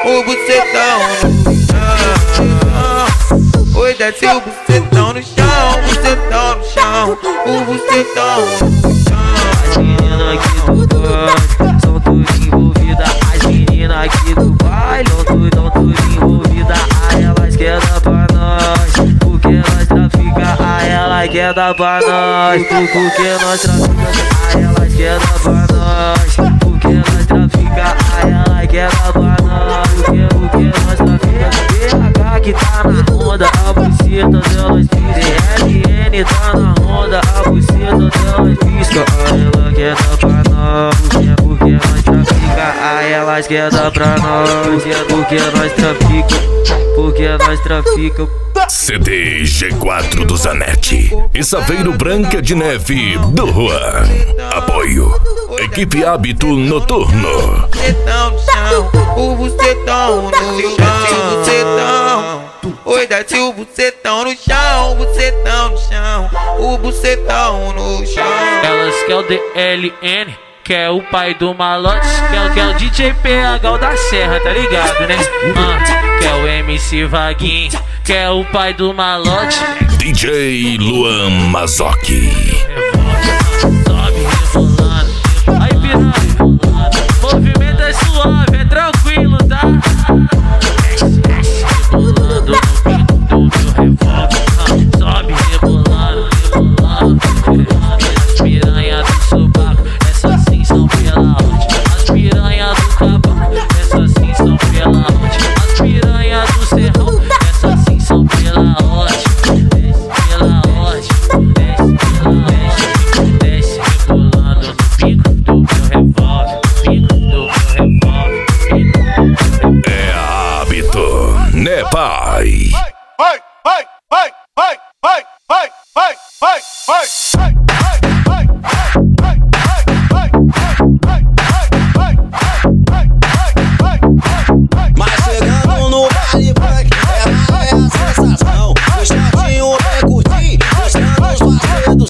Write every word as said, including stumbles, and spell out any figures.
o bucetão no chão. Oi, desce o bucetão no chão, bucetão no chão, o bucetão no chão. As meninas aqui do baile são todas envolvidas. As meninas aqui do baile são todas, todas envolvidas. Aí elas querem dar pra nós, porque nós trafica. Aí elas querem dar pra nós, porque nós trafica. Aí elas querem dar pra nós, porque nós trafica. Aí elas querem dar pra nós, porque, porque nós trafica. B H que tá na onda, a buceta delas pisca. R N tá na onda, a buceta delas pisca. Aí ela quer dar pra nós, porque, porque nós trafica. Aí elas querem dar pra nós, porque nós trafica, porque nós trafica. C D G quatro do Zanetti e Saveiro Branca de Neve do Juan. Apoio Equipe Hábito Noturno. Bucetão no chão, o bucetão no chão, bucetão. Oi, desce o bucetão no chão, bucetão no chão, o bucetão no chão. Elas quer o D L N, quer o pai do malote, quer, quer o D J P H o da Serra, tá ligado, né? Uh, quer o M C Vaguinho, quer o pai do malote. D J Luan Mazzocchi. Sobe rebolando, aí piranha, movimento é suave, é tranquilo, tá? Desce, rebolando no pico do meu revólver. Sobe rebolando, rebolando. As piranha do sobaco, essas sim são pela ótima. As piranha do cavalo, essas sim são pela ótima. As piranha do serrão, essas sim são pela ótima. Desce pela ótima, desce pela ótima. Desce rebolando no pico do meu revólver, pico do meu revólver, pico do meu revólver. É hábito, né, pai? Vai, vai, vai, vai.